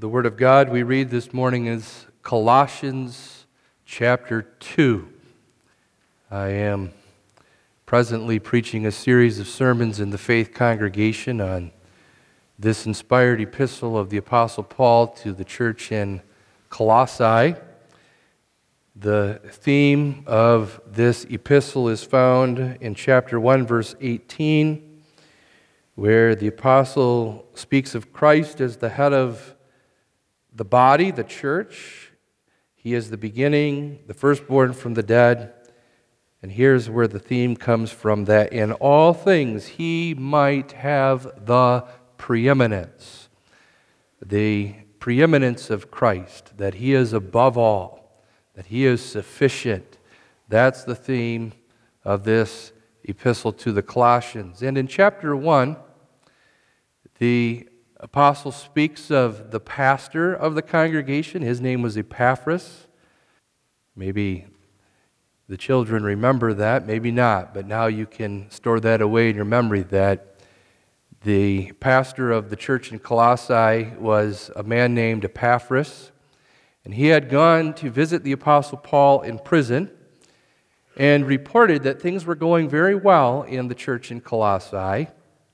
The Word of God we read this morning is Colossians chapter 2. I am presently preaching a series of sermons in the Faith Congregation on this inspired epistle of the Apostle Paul to the church in Colossae. The theme of this epistle is found in chapter 1, verse 18, where the apostle speaks of Christ as the head of the body, the church. He is the beginning, the firstborn from the dead. And here's where the theme comes from, that in all things he might have the preeminence. The preeminence of Christ, that he is above all, that he is sufficient. That's the theme of this epistle to the Colossians. And in chapter 1, the apostle speaks of the pastor of the congregation. His name was Epaphras. Maybe the children remember that, maybe not, but now you can store that away in your memory, that the pastor of the church in Colossae was a man named Epaphras, and he had gone to visit the apostle Paul in prison and reported that things were going very well in the church in Colossae.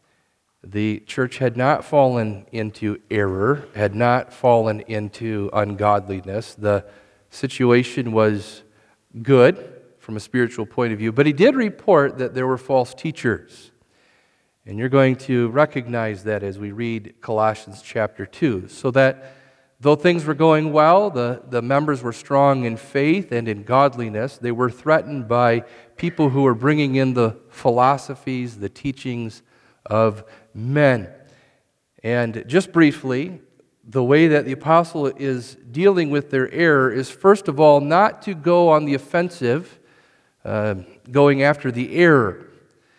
The church had not fallen into error, had not fallen into ungodliness. The situation was good from a spiritual point of view, but he did report that there were false teachers. And you're going to recognize that as we read Colossians chapter 2. So that though things were going well, the members were strong in faith and in godliness, they were threatened by people who were bringing in the philosophies, the teachings of men. And just briefly, the way that the apostle is dealing with their error is, first of all, not to go on the offensive, going after the error,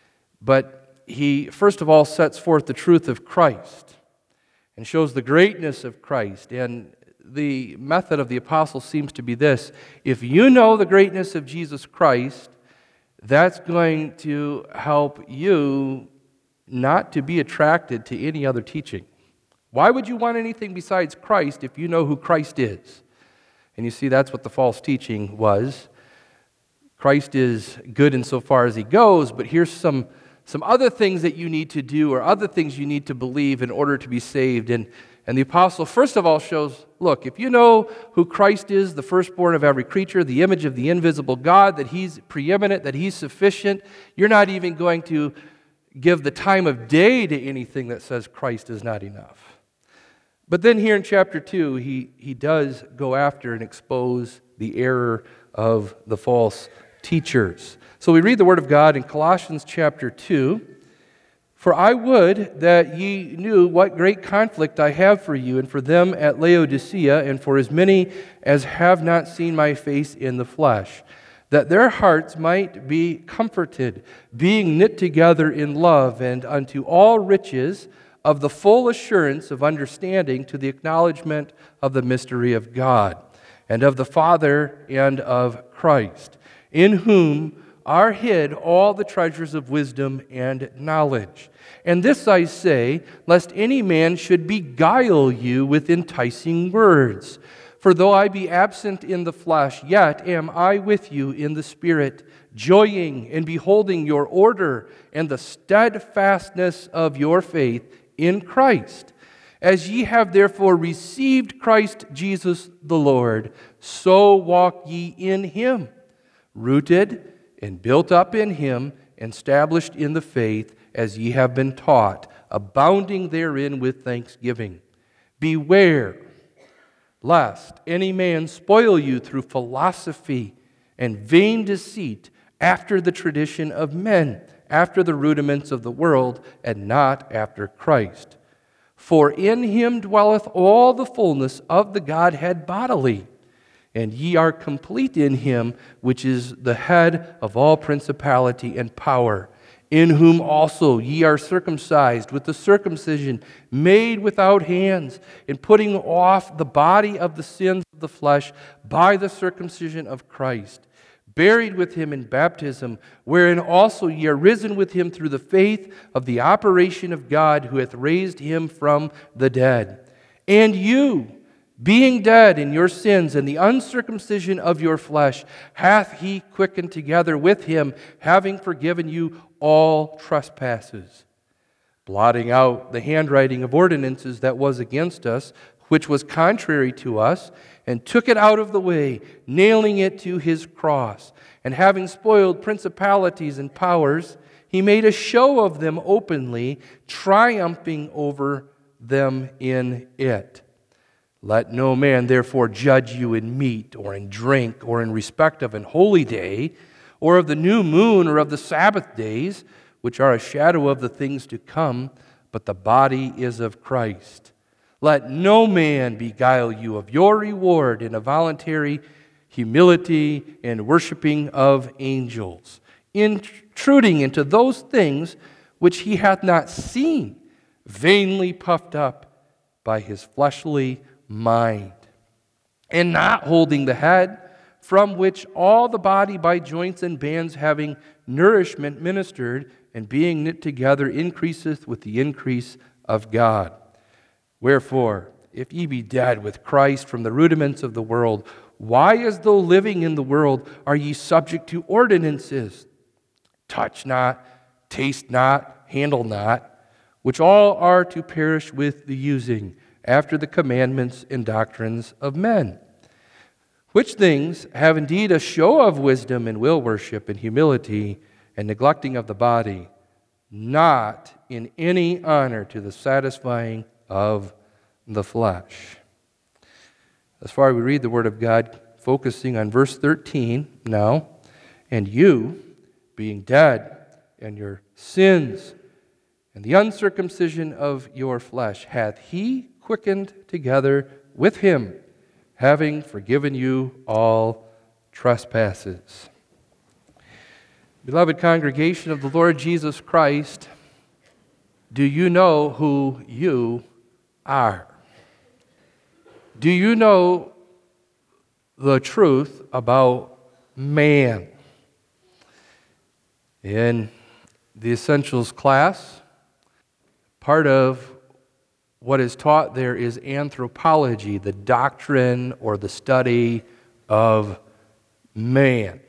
but he, first of all, sets forth the truth of Christ and shows the greatness of Christ. And the method of the apostle seems to be this: if you know the greatness of Jesus Christ, that's going to help you not to be attracted to any other teaching. Why would you want anything besides Christ if you know who Christ is? And you see, that's what the false teaching was. Christ is good insofar as he goes, but here's some other things that you need to do, or other things you need to believe in order to be saved. And the apostle, first of all, shows, look, if you know who Christ is, the firstborn of every creature, the image of the invisible God, that he's preeminent, that he's sufficient, you're not even going to give the time of day to anything that says Christ is not enough. But then here in chapter 2, he does go after and expose the error of the false teachers. So we read the Word of God in Colossians chapter 2. For I would that ye knew what great conflict I have for you and for them at Laodicea, and for as many as have not seen my face in the flesh, that their hearts might be comforted, being knit together in love, and unto all riches of the full assurance of understanding, to the acknowledgement of the mystery of God, and of the Father, and of Christ, in whom are hid all the treasures of wisdom and knowledge. And this I say, lest any man should beguile you with enticing words. For though I be absent in the flesh, yet am I with you in the Spirit, joying in beholding your order and the steadfastness of your faith in Christ. As ye have therefore received Christ Jesus the Lord, so walk ye in him, rooted and built up in him, established in the faith, as ye have been taught, abounding therein with thanksgiving. Beware lest any man spoil you through philosophy and vain deceit, after the tradition of men, after the rudiments of the world, and not after Christ. For in him dwelleth all the fullness of the Godhead bodily, and ye are complete in him, which is the head of all principality and power, in whom also ye are circumcised with the circumcision made without hands, in putting off the body of the sins of the flesh by the circumcision of Christ, buried with him in baptism, wherein also ye are risen with him through the faith of the operation of God, who hath raised him from the dead. And you, Being dead in your sins and the uncircumcision of your flesh, hath he quickened together with him, having forgiven you all trespasses, blotting out the handwriting of ordinances that was against us, which was contrary to us, and took it out of the way, nailing it to his cross. And having spoiled principalities and powers, he made a show of them openly, triumphing over them in it. Let no man therefore judge you in meat or in drink or in respect of an holy day or of the new moon or of the Sabbath days, which are a shadow of the things to come, but the body is of Christ. Let no man beguile you of your reward in a voluntary humility and worshiping of angels, intruding into those things which he hath not seen, vainly puffed up by his fleshly mind, and not holding the head, from which all the body by joints and bands having nourishment ministered, and being knit together increaseth with the increase of God. Wherefore, if ye be dead with Christ from the rudiments of the world, why, as though living in the world, are ye subject to ordinances? Touch not, taste not, handle not, which all are to perish with the using, after the commandments and doctrines of men. Which things have indeed a show of wisdom and will worship and humility and neglecting of the body, not in any honor to the satisfying of the flesh. As far as we read the Word of God, focusing on verse 13 now, and you, being dead in your sins and the uncircumcision of your flesh, hath he quickened together with him, having forgiven you all trespasses. Beloved congregation of the Lord Jesus Christ, do you know who you are? Do you know the truth about man? In the Essentials class, part of what is taught there is anthropology, the doctrine or the study of man.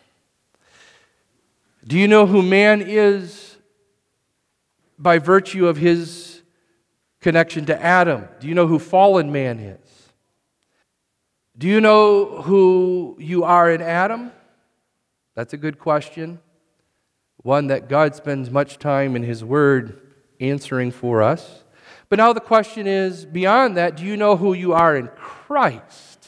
Do you know who man is by virtue of his connection to Adam? Do you know who fallen man is? Do you know who you are in Adam? That's a good question. One that God spends much time in His Word answering for us. But now the question is, beyond that, do you know who you are in Christ?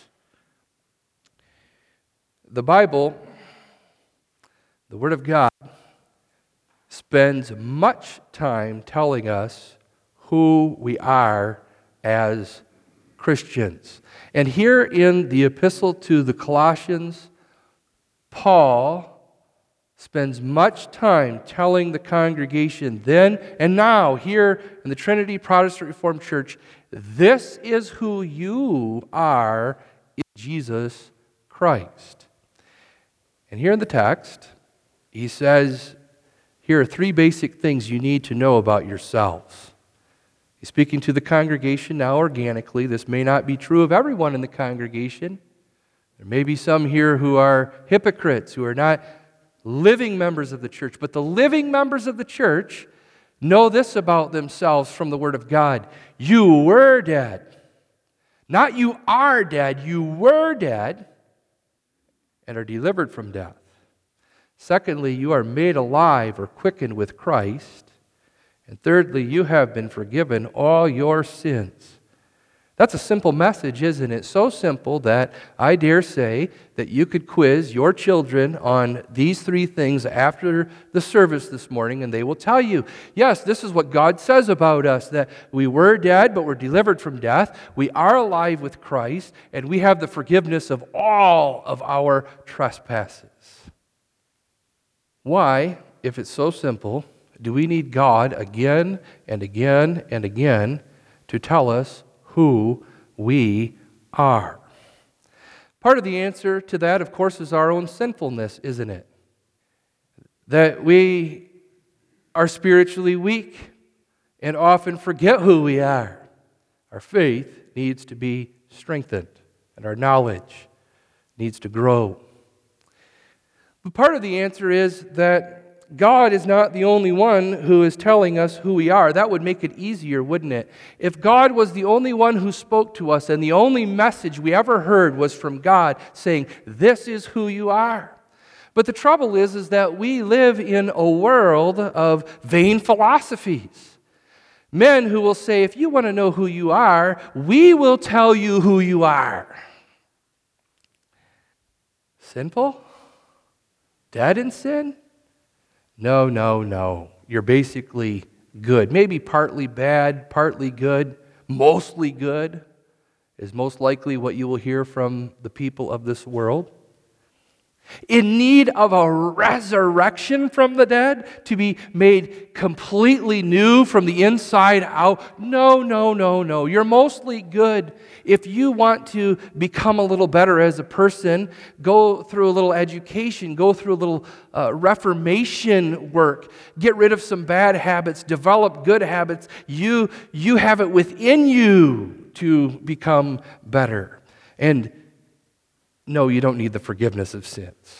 The Bible, the Word of God, spends much time telling us who we are as Christians. And here in the epistle to the Colossians, Paul spends much time telling the congregation then and now here in the Trinity Protestant Reformed Church, this is who you are in Jesus Christ. And here in the text, he says, here are three basic things you need to know about yourselves. He's speaking to the congregation now organically. This may not be true of everyone in the congregation. There may be some here who are hypocrites, who are not living members of the church. But the living members of the church know this about themselves from the Word of God. You were dead. Not you are dead. You were dead and are delivered from death. Secondly, you are made alive or quickened with Christ. And thirdly, you have been forgiven all your sins. That's a simple message, isn't it? So simple that I dare say that you could quiz your children on these three things after the service this morning, and they will tell you, yes, this is what God says about us, that we were dead, but we're delivered from death. We are alive with Christ, and we have the forgiveness of all of our trespasses. Why, if it's so simple, do we need God again and again and again to tell us who we are? Part of the answer to that, of course, is our own sinfulness, isn't it? That we are spiritually weak and often forget who we are. Our faith needs to be strengthened, and our knowledge needs to grow. But part of the answer is that God is not the only one who is telling us who we are. That would make it easier, wouldn't it? If God was the only one who spoke to us and the only message we ever heard was from God saying, "This is who you are." But the trouble is that we live in a world of vain philosophies. Men who will say, "If you want to know who you are, we will tell you who you are." Sinful? Dead in sin? No, no, no. You're basically good. Maybe partly bad, partly good, mostly good is most likely what you will hear from the people of this world. In need of a resurrection from the dead, to be made completely new from the inside out. No, no, no, no. You're mostly good. If you want to become a little better as a person, go through a little education, go through a little reformation work, get rid of some bad habits, develop good habits. You have it within you to become better. And no, you don't need the forgiveness of sins.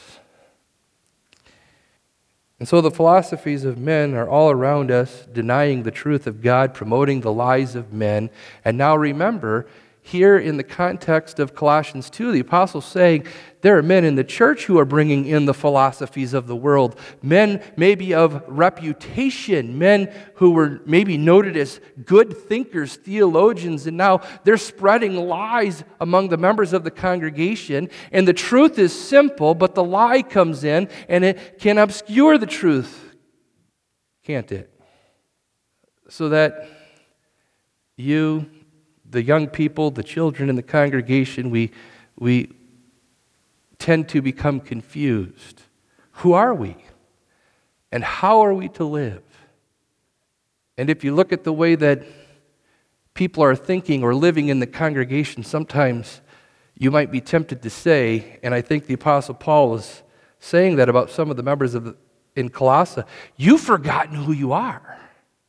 And so the philosophies of men are all around us, denying the truth of God, promoting the lies of men. And now remember, here in the context of Colossians 2, the apostle's saying there are men in the church who are bringing in the philosophies of the world. Men maybe of reputation, men who were maybe noted as good thinkers, theologians, and now they're spreading lies among the members of the congregation. And the truth is simple, but the lie comes in and it can obscure the truth, can't it? So that you, the young people, the children in the congregation, we tend to become confused. Who are we? And how are we to live? And if you look at the way that people are thinking or living in the congregation, sometimes you might be tempted to say, and I think the Apostle Paul is saying that about some of the members in Colossae, you've forgotten who you are.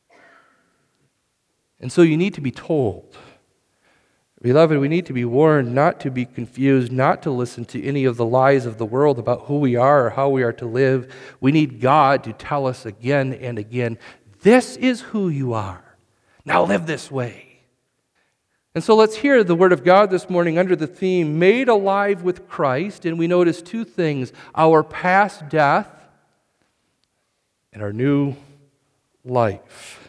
And so you need to be told. Beloved, we need to be warned not to be confused, not to listen to any of the lies of the world about who we are or how we are to live. We need God to tell us again and again, this is who you are. Now live this way. And so let's hear the Word of God this morning under the theme, Made Alive with Christ. And we notice two things, our past death and our new life.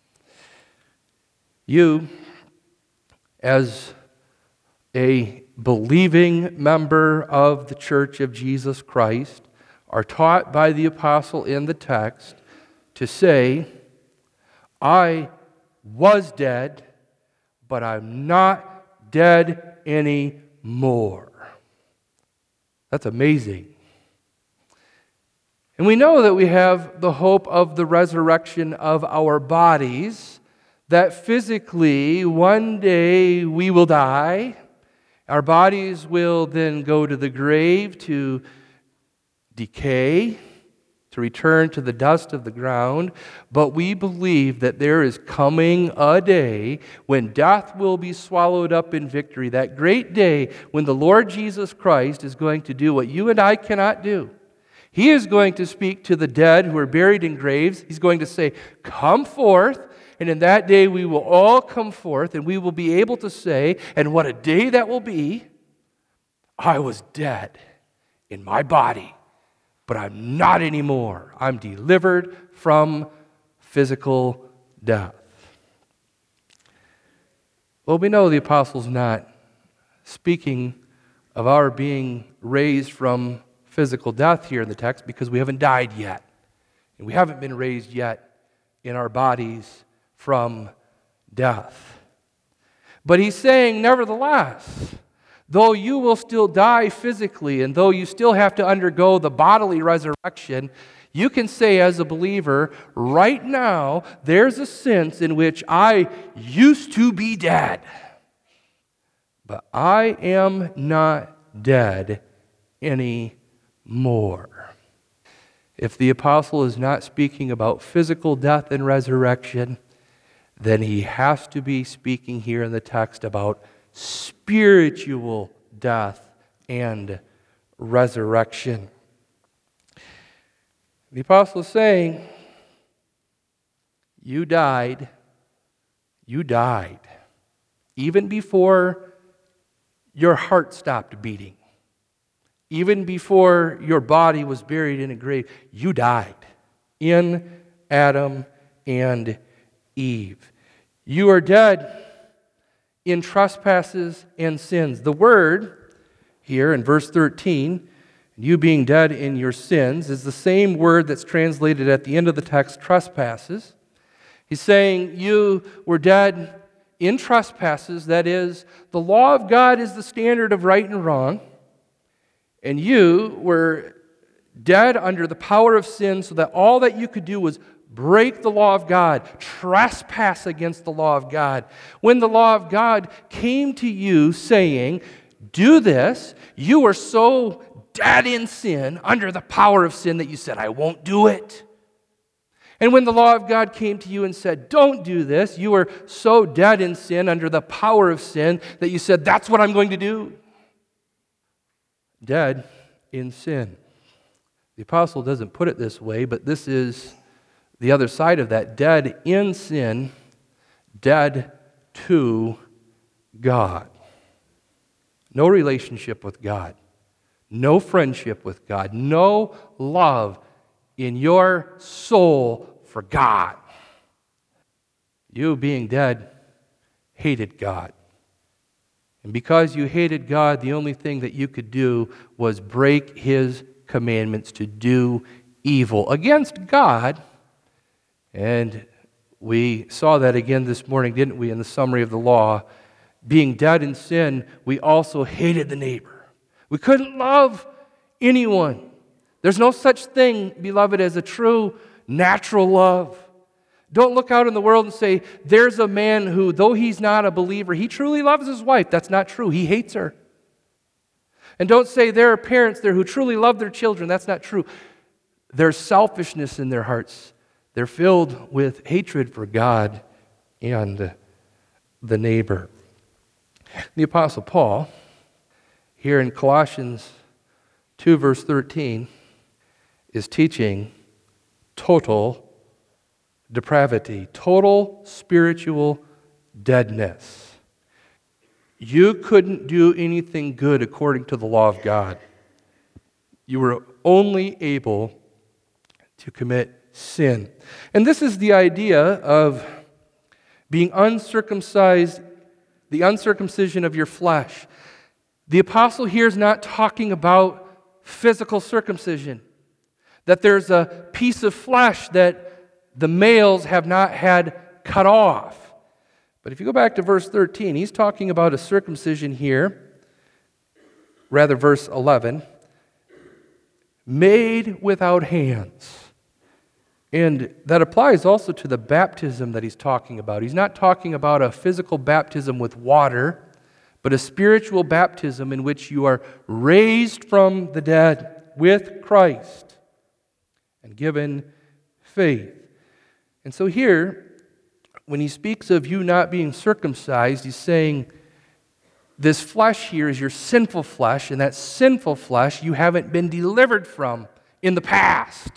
You, as a believing member of the Church of Jesus Christ, are taught by the apostle in the text to say, I was dead, but I'm not dead anymore. That's amazing. And we know that we have the hope of the resurrection of our bodies, that physically one day we will die. Our bodies will then go to the grave to decay, to return to the dust of the ground. But we believe that there is coming a day when death will be swallowed up in victory. That great day when the Lord Jesus Christ is going to do what you and I cannot do. He is going to speak to the dead who are buried in graves. He's going to say, come forth. And in that day we will all come forth and we will be able to say, and what a day that will be, I was dead in my body, but I'm not anymore. I'm delivered from physical death. Well, we know the apostle's not speaking of our being raised from physical death here in the text because we haven't died yet. And we haven't been raised yet in our bodies from death. But he's saying, nevertheless, though you will still die physically and though you still have to undergo the bodily resurrection, you can say as a believer, right now, there's a sense in which I used to be dead, but I am not dead anymore. If the apostle is not speaking about physical death and resurrection, then he has to be speaking here in the text about spiritual death and resurrection. The apostle is saying, you died, even before your heart stopped beating, even before your body was buried in a grave. You died in Adam and Eve. You are dead in trespasses and sins. The word here in verse 13, you being dead in your sins, is the same word that's translated at the end of the text, trespasses. He's saying you were dead in trespasses. That is, the law of God is the standard of right and wrong, and you were dead under the power of sin, so that all that you could do was break the law of God, trespass against the law of God. When the law of God came to you saying, do this, you were so dead in sin, under the power of sin, that you said, I won't do it. And when the law of God came to you and said, don't do this, you were so dead in sin, under the power of sin, that you said, that's what I'm going to do. Dead in sin. The apostle doesn't put it this way, but this is the other side of that. Dead in sin, dead to God. No relationship with God. No friendship with God. No love in your soul for God. You, being dead, hated God. And because you hated God, the only thing that you could do was break His commandments to do evil against God. And we saw that again this morning, didn't we, in the summary of the law. Being dead in sin, we also hated the neighbor. We couldn't love anyone. There's no such thing, beloved, as a true natural love. Don't look out in the world and say, there's a man who, though he's not a believer, he truly loves his wife. That's not true. He hates her. And don't say there are parents there who truly love their children. That's not true. There's selfishness in their hearts. They're filled with hatred for God and the neighbor. The Apostle Paul, here in Colossians 2, verse 13, is teaching total depravity, total spiritual deadness. You couldn't do anything good according to the law of God. You were only able to commit sin. And this is the idea of being uncircumcised, the uncircumcision of your flesh. The apostle here is not talking about physical circumcision, that there's a piece of flesh that the males have not had cut off. But if you go back to verse 13, he's talking about a circumcision here, rather verse 11, made without hands. And that applies also to the baptism that he's talking about. He's not talking about a physical baptism with water, but a spiritual baptism in which you are raised from the dead with Christ and given faith. And so here, when he speaks of you not being circumcised, he's saying this flesh here is your sinful flesh, and that sinful flesh you haven't been delivered from in the past.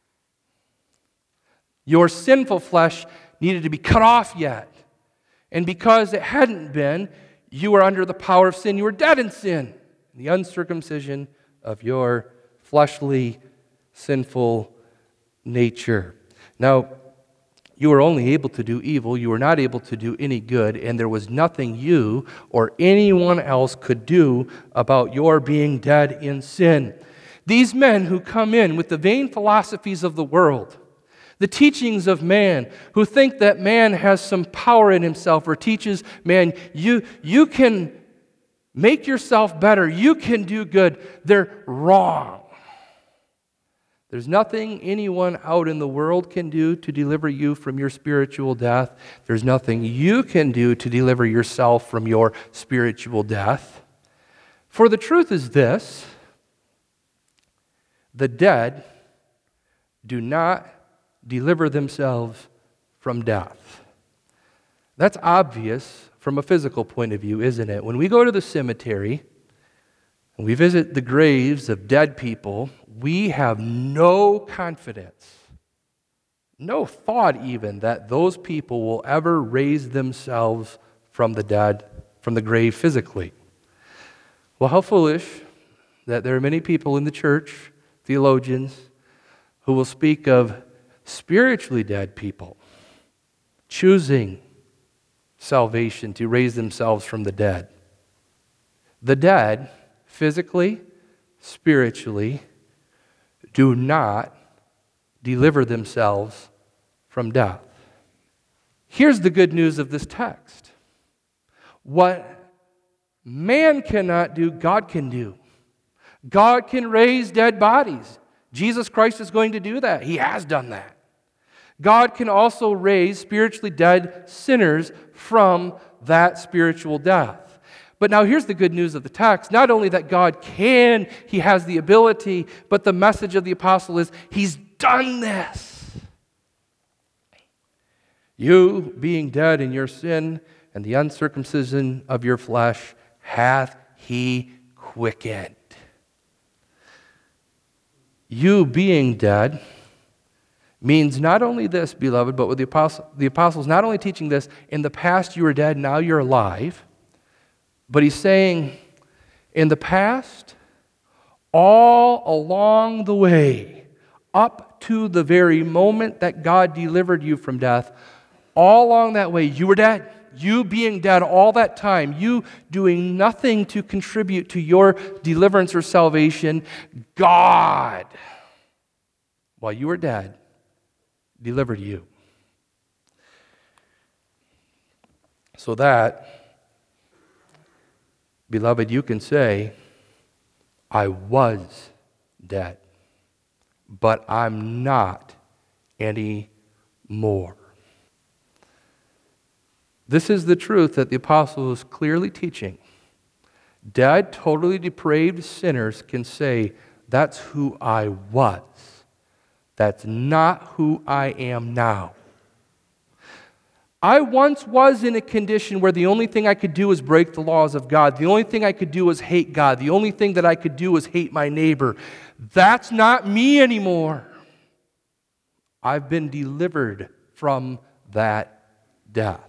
Your sinful flesh needed to be cut off yet. And because it hadn't been, you were under the power of sin. You were dead in sin. The uncircumcision of your fleshly, sinful nature. Now, you were only able to do evil. You were not able to do any good, and there was nothing you or anyone else could do about your being dead in sin. These men who come in with the vain philosophies of the world, the teachings of man, who think that man has some power in himself, or teaches man, you can make yourself better, you can do good, they're wrong. There's nothing anyone out in the world can do to deliver you from your spiritual death. There's nothing you can do to deliver yourself from your spiritual death. For the truth is this: the dead do not deliver themselves from death. That's obvious from a physical point of view, isn't it? When we go to the cemetery and we visit the graves of dead people, we have no confidence, no thought even, that those people will ever raise themselves from the dead, from the grave physically. Well, how foolish that there are many people in the church, theologians, who will speak of spiritually dead people choosing salvation to raise themselves from the dead. The dead, physically, spiritually, do not deliver themselves from death. Here's the good news of this text. What man cannot do, God can do. God can raise dead bodies. Jesus Christ is going to do that. He has done that. God can also raise spiritually dead sinners from that spiritual death. But now here's the good news of the text. Not only that God can, He has the ability, but the message of the apostle is He's done this. You, being dead in your sin and the uncircumcision of your flesh, hath He quickened. You being dead means not only this, beloved, but with the apostles not only teaching this, in the past you were dead, now you're alive, but he's saying, in the past, all along the way, up to the very moment that God delivered you from death, all along that way, you were dead. You being dead all that time, you doing nothing to contribute to your deliverance or salvation, God, while you were dead, delivered you. So that, beloved, you can say, I was dead, but I'm not anymore. This is the truth that the apostle is clearly teaching. Dead, totally depraved sinners can say, that's who I was. That's not who I am now. I once was in a condition where the only thing I could do was break the laws of God. The only thing I could do was hate God. The only thing that I could do was hate my neighbor. That's not me anymore. I've been delivered from that death.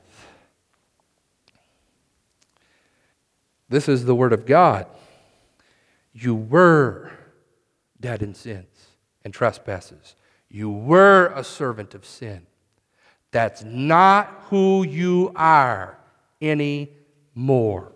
This is the word of God. You were dead in sins and trespasses. You were a servant of sin. That's not who you are anymore.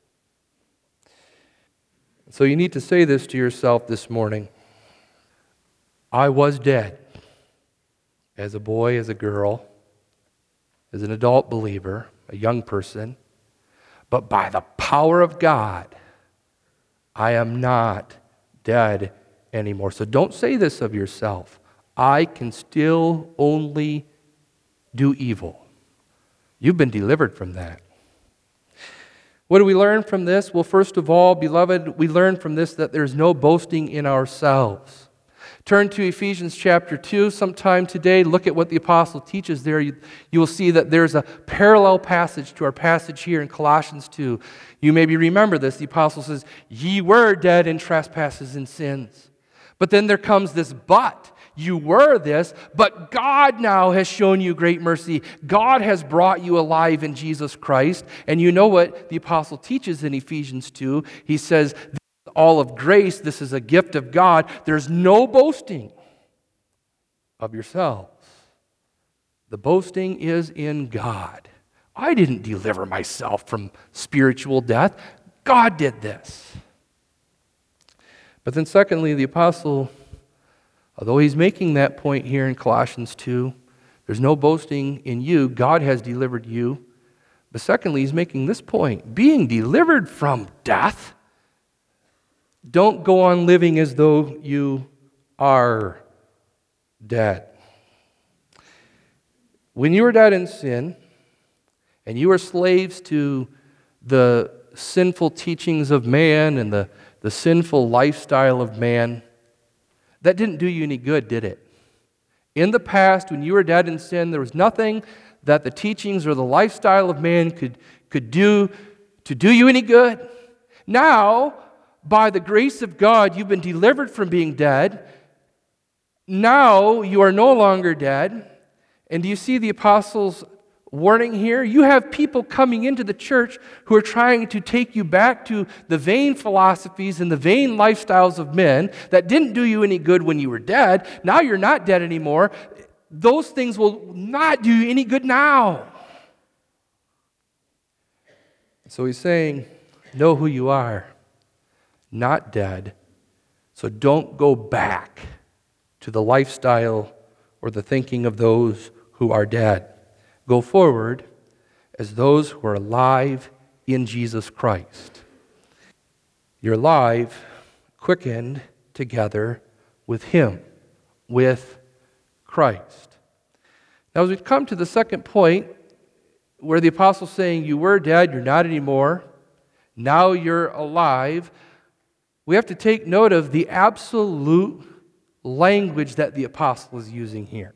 So you need to say this to yourself this morning. I was dead as a boy, as a girl, as an adult believer, a young person, but by the power of God, I am not dead anymore. So don't say this of yourself. I can still only do evil. You've been delivered from that. What do we learn from this? Well, first of all, beloved, we learn from this that there's no boasting in ourselves. Turn to Ephesians chapter 2 sometime today. Look at what the apostle teaches there. You will see that there's a parallel passage to our passage here in Colossians 2. You maybe remember this. The apostle says, ye were dead in trespasses and sins. But then there comes this but. You were this, but God now has shown you great mercy. God has brought you alive in Jesus Christ. And you know what the apostle teaches in Ephesians 2? He says, all of grace, this is a gift of God. There's no boasting of yourselves. The boasting is in God. I didn't deliver myself from spiritual death. God did this. But then secondly, the apostle, although he's making that point here in Colossians 2, there's no boasting in you. God has delivered you. But secondly, he's making this point. Being delivered from death, don't go on living as though you are dead. When you were dead in sin, and you were slaves to the sinful teachings of man and the sinful lifestyle of man, that didn't do you any good, did it? In the past, when you were dead in sin, there was nothing that the teachings or the lifestyle of man could do to do you any good. Now, by the grace of God, you've been delivered from being dead. Now you are no longer dead. And do you see the apostles' warning here? You have people coming into the church who are trying to take you back to the vain philosophies and the vain lifestyles of men that didn't do you any good when you were dead. Now you're not dead anymore. Those things will not do you any good now. So he's saying, know who you are, not dead. So don't go back to the lifestyle or the thinking of those who are dead. Go forward as those who are alive in Jesus Christ. You're alive, quickened together with Him, with Christ. Now, as we come to the second point, where the apostle's saying, you were dead, you're not anymore, now you're alive, we have to take note of the absolute language that the apostle is using here.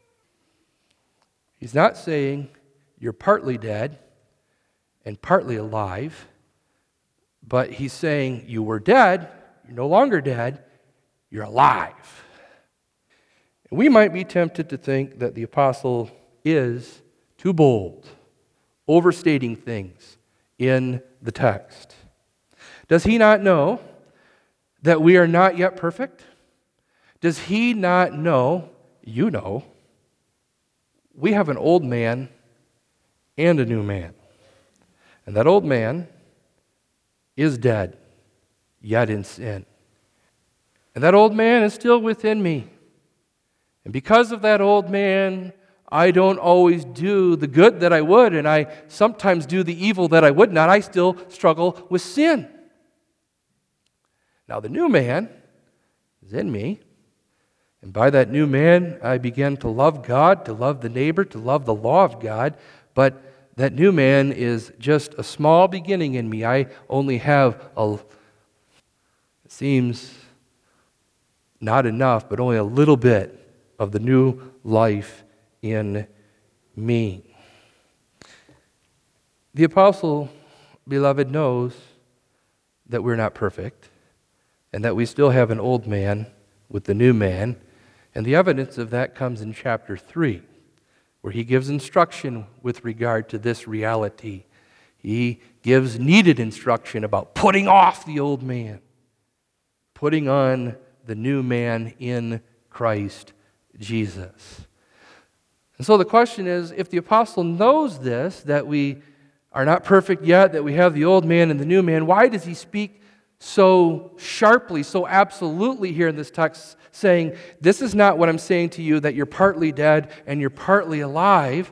He's not saying you're partly dead and partly alive, but he's saying you were dead, you're no longer dead, you're alive. And we might be tempted to think that the apostle is too bold, overstating things in the text. Does he not know that we are not yet perfect? Does he not know, you know, we have an old man and a new man. And that old man is dead, yet in sin. And that old man is still within me. And because of that old man, I don't always do the good that I would, and I sometimes do the evil that I would not. I still struggle with sin. Now the new man is in me. And by that new man, I began to love God, to love the neighbor, to love the law of God. But that new man is just a small beginning in me. I only have it seems not enough, but only a little bit of the new life in me. The apostle, beloved, knows that we're not perfect and that we still have an old man with the new man. And the evidence of that comes in chapter 3, where he gives instruction with regard to this reality. He gives needed instruction about putting off the old man, putting on the new man in Christ Jesus. And so the question is, if the apostle knows this, that we are not perfect yet, that we have the old man and the new man, why does he speak so sharply, so absolutely here in this text, saying, this is not what I'm saying to you, that you're partly dead and you're partly alive?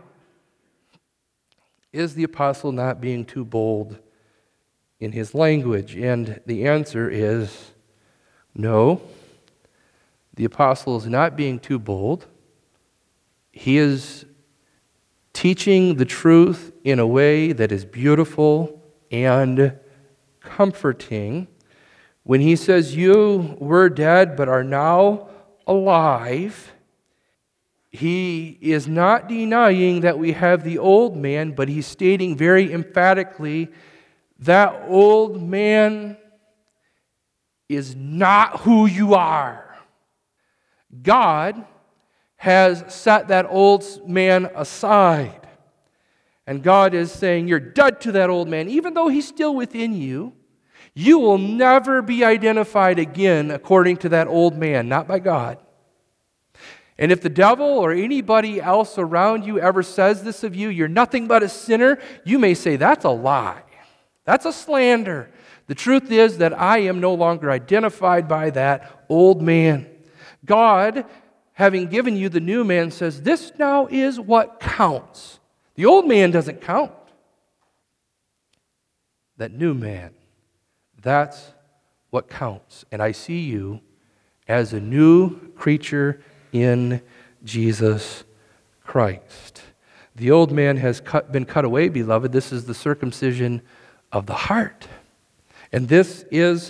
Is the apostle not being too bold in his language? And the answer is no. The apostle is not being too bold. He is teaching the truth in a way that is beautiful and comforting. When he says, you were dead but are now alive, he is not denying that we have the old man, but he's stating very emphatically that old man is not who you are. God has set that old man aside. And God is saying, you're dead to that old man. Even though he's still within you, you will never be identified again according to that old man, not by God. And if the devil or anybody else around you ever says this of you, you're nothing but a sinner, you may say, that's a lie. That's a slander. The truth is that I am no longer identified by that old man. God, having given you the new man, says, this now is what counts. The old man doesn't count. That new man, that's what counts. And I see you as a new creature in Jesus Christ. The old man has been cut away, beloved. This is the circumcision of the heart. And this is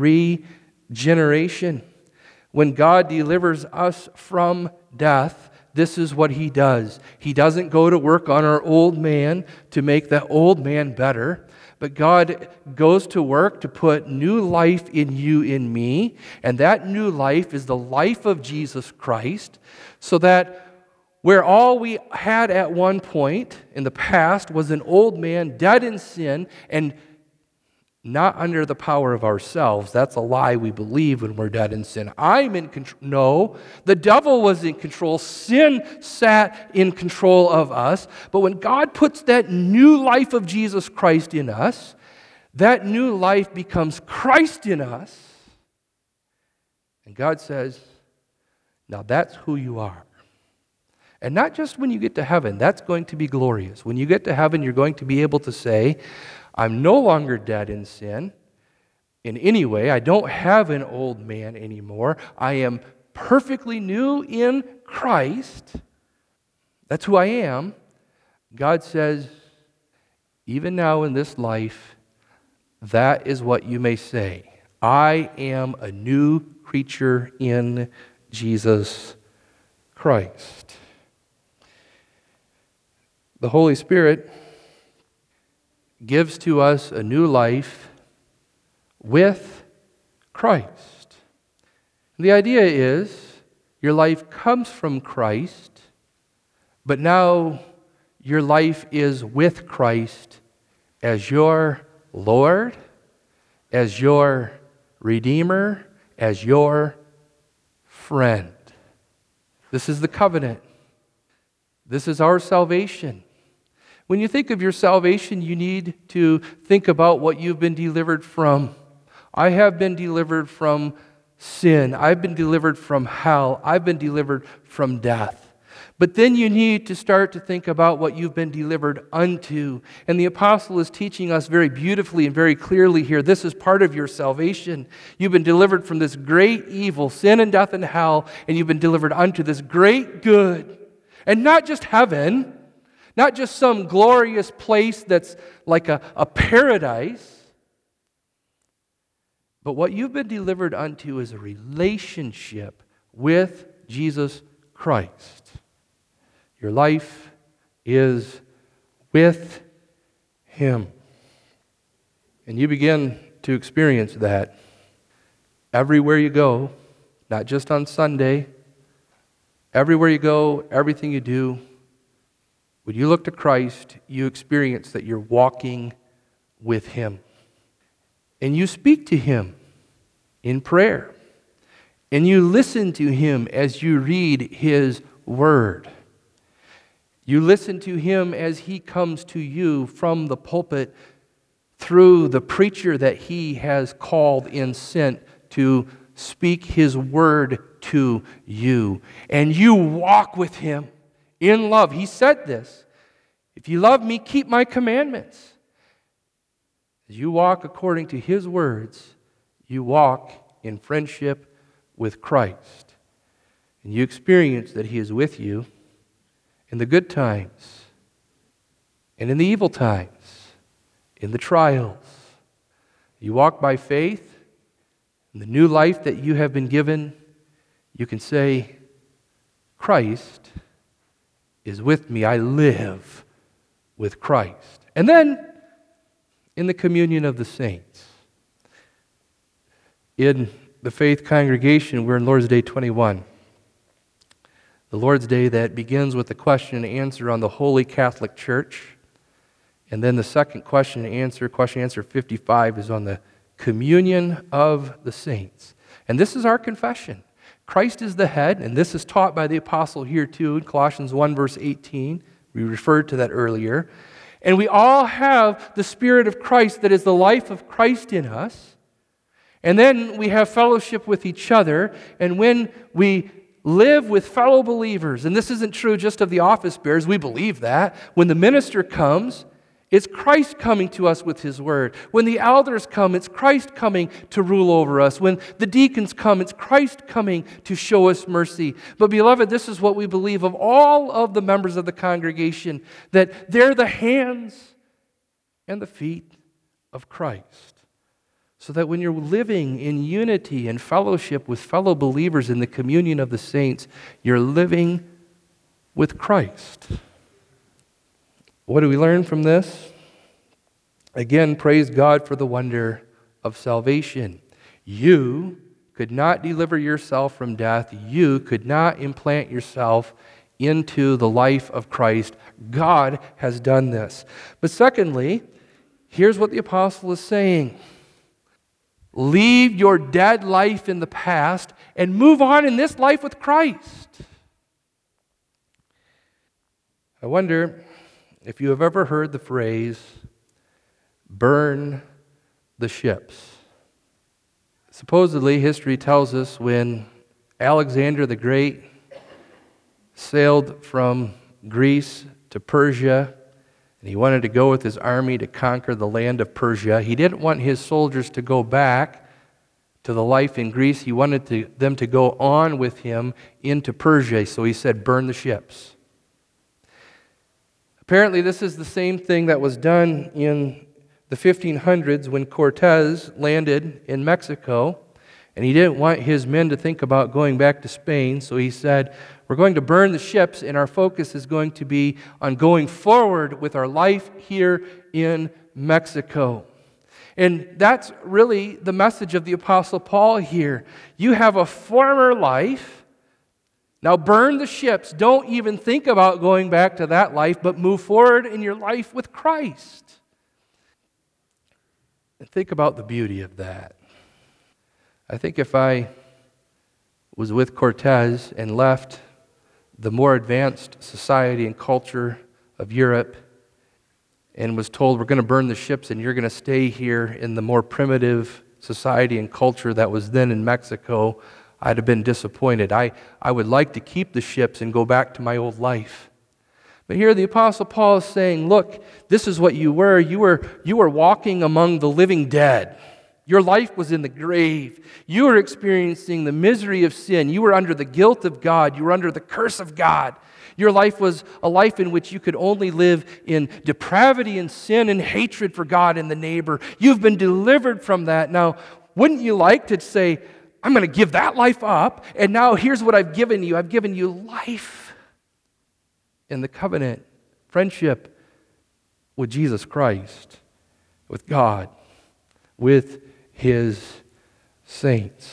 regeneration. When God delivers us from death, this is what He does. He doesn't go to work on our old man to make that old man better, but God goes to work to put new life in you, in me, and that new life is the life of Jesus Christ, so that where all we had at one point in the past was an old man dead in sin and not under the power of ourselves. That's a lie we believe when we're dead in sin. I'm in control. No, the devil was in control. Sin sat in control of us. But when God puts that new life of Jesus Christ in us, that new life becomes Christ in us. And God says, now that's who you are. And not just when you get to heaven, that's going to be glorious. When you get to heaven, you're going to be able to say, I'm no longer dead in sin in any way. I don't have an old man anymore. I am perfectly new in Christ. That's who I am. God says, even now in this life, that is what you may say. I am a new creature in Jesus Christ. The Holy Spirit gives to us a new life with Christ. The idea is your life comes from Christ, but now your life is with Christ as your Lord, as your Redeemer, as your friend. This is the covenant. This is our salvation. When you think of your salvation, you need to think about what you've been delivered from. I have been delivered from sin. I've been delivered from hell. I've been delivered from death. But then you need to start to think about what you've been delivered unto. And the apostle is teaching us very beautifully and very clearly here. This is part of your salvation. You've been delivered from this great evil, sin and death and hell, and you've been delivered unto this great good. And not just heaven, not just some glorious place that's like a paradise, but what you've been delivered unto is a relationship with Jesus Christ. Your life is with Him. And you begin to experience that everywhere you go, not just on Sunday. Everywhere you go, everything you do, when you look to Christ, you experience that you're walking with Him. And you speak to Him in prayer. And you listen to Him as you read His Word. You listen to Him as He comes to you from the pulpit through the preacher that He has called and sent to speak His Word to you. And you walk with Him in love. He said this, if you love me, keep my commandments. As you walk according to His words, you walk in friendship with Christ. And you experience that He is with you in the good times and in the evil times, in the trials. You walk by faith, in the new life that you have been given, you can say, Christ is with me. I live with Christ. And then, in the communion of the saints, in the faith congregation, we're in Lord's Day 21. The Lord's Day that begins with the question and answer on the Holy Catholic Church. And then the second question and answer 55, is on the communion of the saints. And this is our confession. Christ is the head, and this is taught by the apostle here too in Colossians 1 verse 18. We referred to that earlier. And we all have the Spirit of Christ that is the life of Christ in us. And then we have fellowship with each other. And when we live with fellow believers, and this isn't true just of the office bearers, we believe that. When the minister comes, it's Christ coming to us with His Word. When the elders come, it's Christ coming to rule over us. When the deacons come, it's Christ coming to show us mercy. But beloved, this is what we believe of all of the members of the congregation, that they're the hands and the feet of Christ. So that when you're living in unity and fellowship with fellow believers in the communion of the saints, you're living with Christ. What do we learn from this? Again, praise God for the wonder of salvation. You could not deliver yourself from death. You could not implant yourself into the life of Christ. God has done this. But secondly, here's what the apostle is saying. Leave your dead life in the past and move on in this life with Christ. I wonder if you have ever heard the phrase, burn the ships. Supposedly, history tells us when Alexander the Great sailed from Greece to Persia, and he wanted to go with his army to conquer the land of Persia. He didn't want his soldiers to go back to the life in Greece. He wanted them to go on with him into Persia, so he said, burn the ships. Apparently, this is the same thing that was done in the 1500s when Cortez landed in Mexico, and he didn't want his men to think about going back to Spain, so he said, we're going to burn the ships, and our focus is going to be on going forward with our life here in Mexico. And that's really the message of the Apostle Paul here. You have a former life. Now burn the ships. Don't even think about going back to that life, but move forward in your life with Christ. And think about the beauty of that. I think if I was with Cortez and left the more advanced society and culture of Europe and was told, we're going to burn the ships and you're going to stay here in the more primitive society and culture that was then in Mexico, I'd have been disappointed. I would like to keep the ships and go back to my old life. But here the Apostle Paul is saying, look, this is what you were. You were walking among the living dead. Your life was in the grave. You were experiencing the misery of sin. You were under the guilt of God. You were under the curse of God. Your life was a life in which you could only live in depravity and sin and hatred for God and the neighbor. You've been delivered from that. Now, wouldn't you like to say, I'm going to give that life up, and now here's what I've given you. I've given you life in the covenant, friendship with Jesus Christ, with God, with His saints.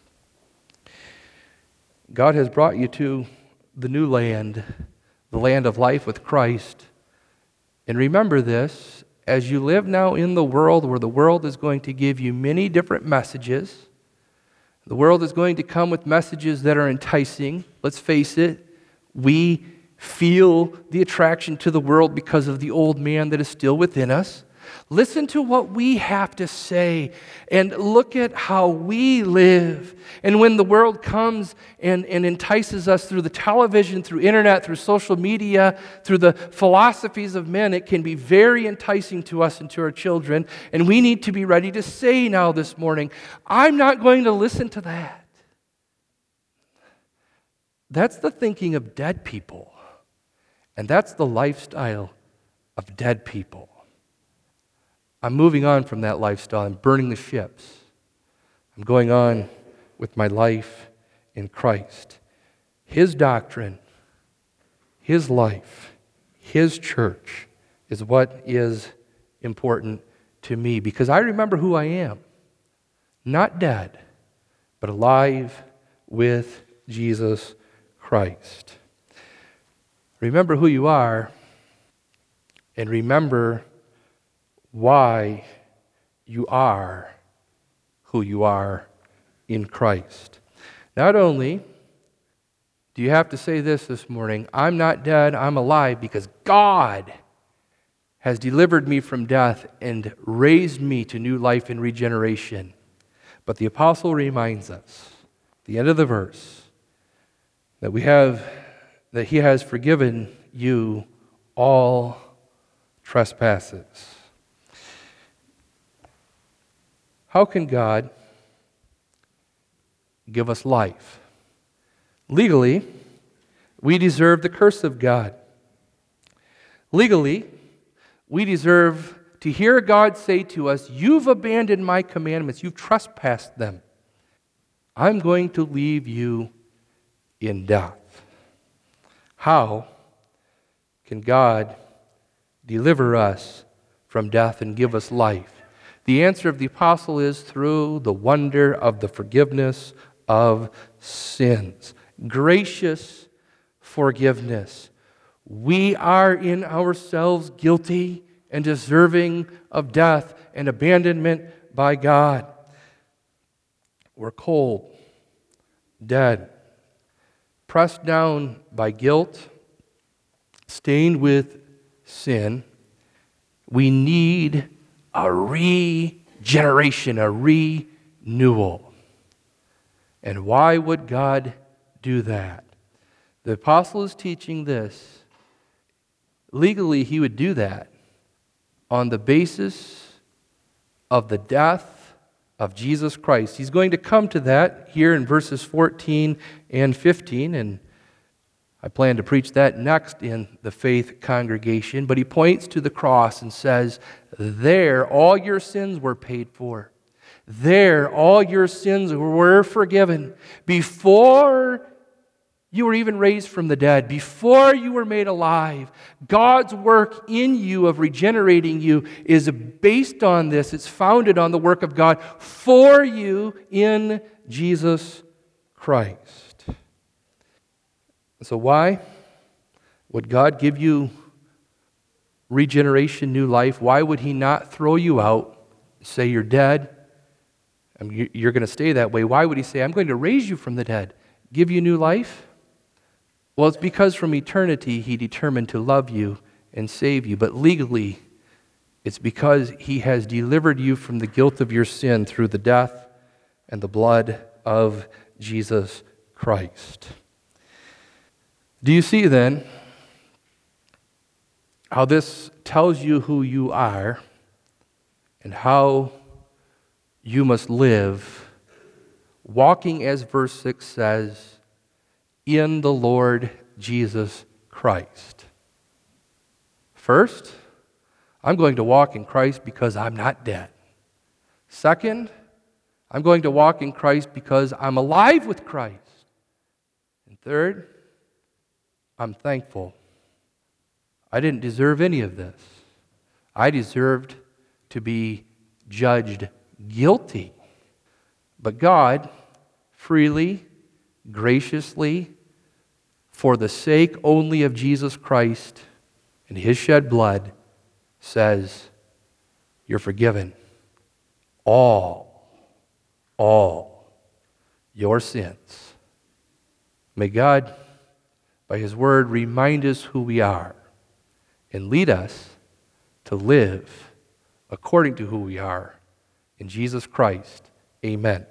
God has brought you to the new land, the land of life with Christ. And remember this, as you live now in the world where the world is going to give you many different messages, the world is going to come with messages that are enticing. Let's face it, we feel the attraction to the world because of the old man that is still within us. Listen to what we have to say and look at how we live. And when the world comes and entices us through the television, through internet, through social media, through the philosophies of men, it can be very enticing to us and to our children. And we need to be ready to say now this morning, I'm not going to listen to that. That's the thinking of dead people. And that's the lifestyle of dead people. I'm moving on from that lifestyle. I'm burning the ships. I'm going on with my life in Christ. His doctrine, His life, His church is what is important to me because I remember who I am. Not dead, but alive with Jesus Christ. Remember who you are and remember why you are who you are in Christ. Not only do you have to say this morning, I'm not dead, I'm alive because God has delivered me from death and raised me to new life and regeneration. But the apostle reminds us, at the end of the verse, that He has forgiven you all trespasses. How can God give us life? Legally, we deserve the curse of God. Legally, we deserve to hear God say to us, you've abandoned my commandments, you've trespassed them. I'm going to leave you in death. How can God deliver us from death and give us life? The answer of the apostle is through the wonder of the forgiveness of sins. Gracious forgiveness. We are in ourselves guilty and deserving of death and abandonment by God. We're cold, dead, pressed down by guilt, stained with sin. We need a regeneration, a renewal. And why would God do that? The apostle is teaching this. Legally, he would do that on the basis of the death of Jesus Christ. He's going to come to that here in verses 14 and 15, and I plan to preach that next in the faith congregation. But he points to the cross and says, there all your sins were paid for. There all your sins were forgiven. Before you were even raised from the dead, before you were made alive, God's work in you of regenerating you is based on this. It's founded on the work of God for you in Jesus Christ. So why would God give you regeneration, new life? Why would He not throw you out, say you're dead, and you're going to stay that way? Why would He say, I'm going to raise you from the dead, give you new life? Well, it's because from eternity He determined to love you and save you. But legally, it's because He has delivered you from the guilt of your sin through the death and the blood of Jesus Christ. Do you see then how this tells you who you are and how you must live, walking, as verse 6 says, in the Lord Jesus Christ? First, I'm going to walk in Christ because I'm not dead. Second, I'm going to walk in Christ because I'm alive with Christ. And third, I'm thankful. I didn't deserve any of this. I deserved to be judged guilty. But God freely, graciously, for the sake only of Jesus Christ and His shed blood, says, you're forgiven. All your sins. May God, by His word, remind us who we are and lead us to live according to who we are. In Jesus Christ, amen.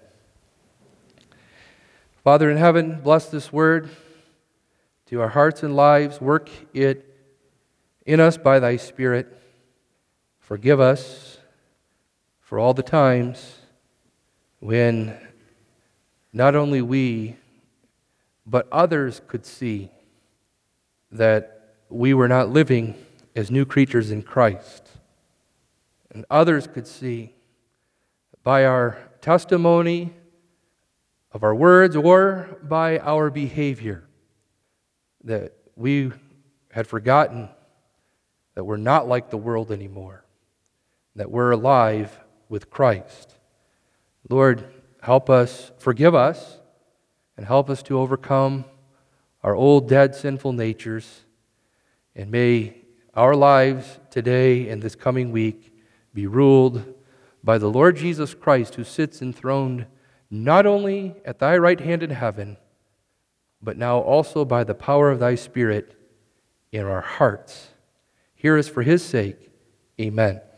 Father in heaven, bless this word to our hearts and lives. Work it in us by Thy Spirit. Forgive us for all the times when not only we, but others could see that we were not living as new creatures in Christ. And others could see by our testimony of our words or by our behavior that we had forgotten that we're not like the world anymore, that we're alive with Christ. Lord, help us, forgive us, and help us to overcome our old, dead, sinful natures. And may our lives today and this coming week be ruled by the Lord Jesus Christ, who sits enthroned not only at Thy right hand in heaven, but now also by the power of Thy Spirit in our hearts. Hear us for His sake. Amen.